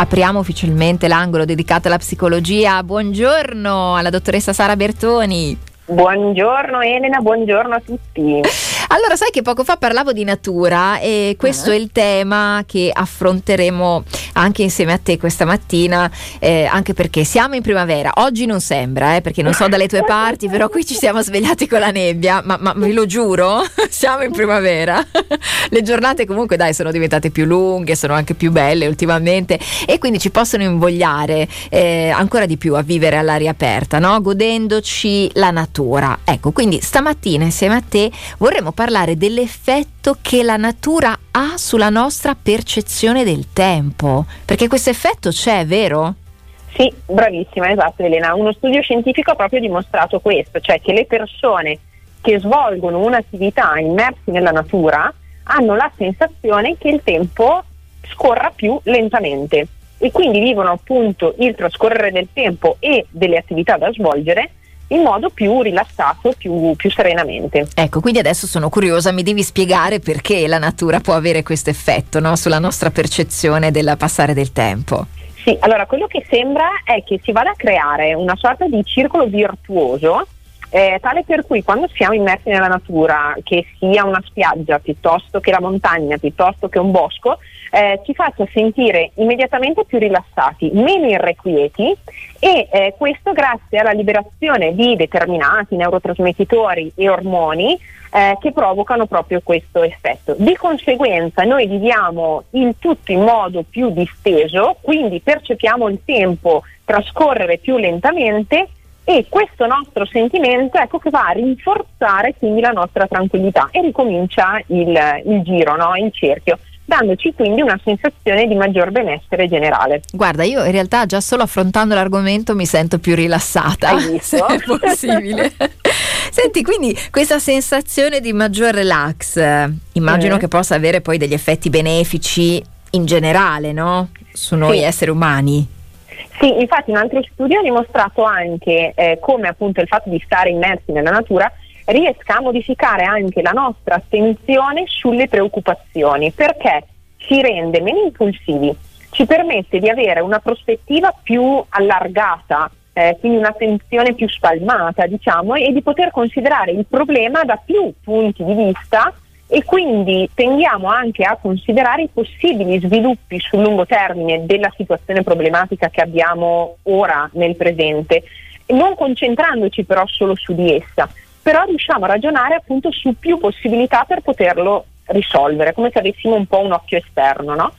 apriamo ufficialmente l'angolo dedicato alla psicologia. Buongiorno alla dottoressa Sara Bertoni. Buongiorno Elena, buongiorno a tutti. Allora, sai che poco fa parlavo di natura e questo è il tema che affronteremo anche insieme a te questa mattina, anche perché siamo in primavera. Oggi non sembra, perché non so dalle tue parti, però qui ci siamo svegliati con la nebbia, ma ve lo giuro, siamo in primavera. Le giornate comunque sono diventate più lunghe, sono anche più belle ultimamente e quindi ci possono invogliare ancora di più a vivere all'aria aperta, no? Godendoci la natura. Ecco, quindi stamattina insieme a te vorremmo parlare dell'effetto che la natura ha sulla nostra percezione del tempo, perché questo effetto c'è, vero? Sì, bravissima, esatto Elena. Uno studio scientifico ha proprio dimostrato questo, cioè che le persone che svolgono un'attività immersi nella natura hanno la sensazione che il tempo scorra più lentamente e quindi vivono appunto il trascorrere del tempo e delle attività da svolgere in modo più rilassato, più serenamente. Ecco, quindi adesso sono curiosa, mi devi spiegare perché la natura può avere questo effetto, no? Sulla nostra percezione del passare del tempo. Sì, allora quello che sembra è che si vada a creare una sorta di circolo virtuoso, tale per cui quando siamo immersi nella natura, che sia una spiaggia piuttosto che la montagna, piuttosto che un bosco, ci faccia sentire immediatamente più rilassati, meno irrequieti e questo grazie alla liberazione di determinati neurotrasmettitori e ormoni che provocano proprio questo effetto. Di conseguenza noi viviamo il tutto in modo più disteso, quindi percepiamo il tempo trascorrere più lentamente e questo nostro sentimento che va a rinforzare quindi la nostra tranquillità e ricomincia il giro, no? Il cerchio, dandoci quindi una sensazione di maggior benessere generale. Guarda, io in realtà già solo affrontando l'argomento mi sento più rilassata, se è possibile. Senti, quindi questa sensazione di maggior relax, immagino che possa avere poi degli effetti benefici in generale, no? Su noi esseri umani. Sì, infatti un altro studio ha dimostrato anche come appunto il fatto di stare immersi nella natura riesca a modificare anche la nostra attenzione sulle preoccupazioni, perché ci rende meno impulsivi, ci permette di avere una prospettiva più allargata, quindi un'attenzione più spalmata, diciamo, e di poter considerare il problema da più punti di vista e quindi tendiamo anche a considerare i possibili sviluppi sul lungo termine della situazione problematica che abbiamo ora nel presente, non concentrandoci però solo su di essa, però riusciamo a ragionare appunto su più possibilità per poterlo risolvere, come se avessimo un po' un occhio esterno, no?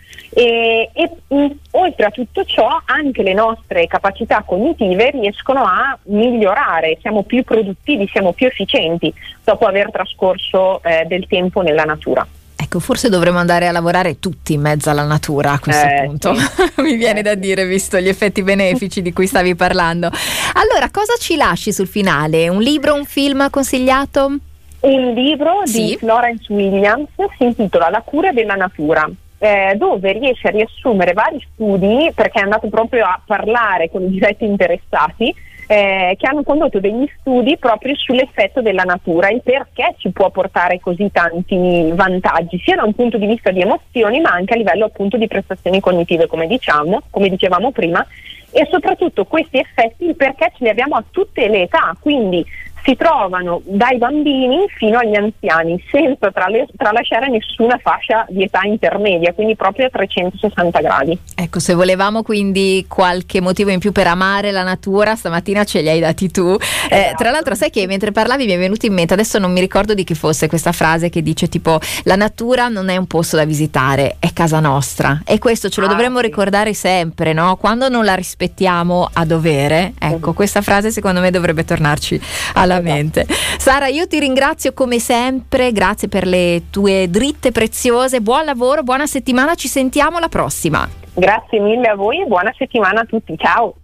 E oltre a tutto ciò anche le nostre capacità cognitive riescono a migliorare, siamo più produttivi, siamo più efficienti dopo aver trascorso del tempo nella natura. Ecco, forse dovremmo andare a lavorare tutti in mezzo alla natura a questo punto, sì. Mi viene da dire, visto gli effetti benefici di cui stavi parlando. Allora, cosa ci lasci sul finale? Un libro, un film consigliato? Un libro di Florence Williams, si intitola La cura della natura, dove riesce a riassumere vari studi, perché è andato proprio a parlare con i diretti interessati, che hanno condotto degli studi proprio sull'effetto della natura e perché ci può portare così tanti vantaggi, sia da un punto di vista di emozioni, ma anche a livello appunto di prestazioni cognitive, come dicevamo prima, e soprattutto questi effetti, il perché ce li abbiamo a tutte le età, quindi si trovano dai bambini fino agli anziani, senza tralasciare nessuna fascia di età intermedia, quindi proprio a 360 gradi. Ecco, se volevamo quindi qualche motivo in più per amare la natura, stamattina ce li hai dati tu. Tra l'altro, sai che mentre parlavi mi è venuto in mente, adesso non mi ricordo di chi fosse questa frase che dice tipo: la natura non è un posto da visitare, è casa nostra, e questo ce lo dovremmo ricordare sempre, no? Quando non la rispettiamo a dovere, ecco, questa frase secondo me dovrebbe tornarci alla mente. Sara, io ti ringrazio come sempre, grazie per le tue dritte preziose, buon lavoro, buona settimana, ci sentiamo alla prossima. Grazie mille a voi e buona settimana a tutti, ciao.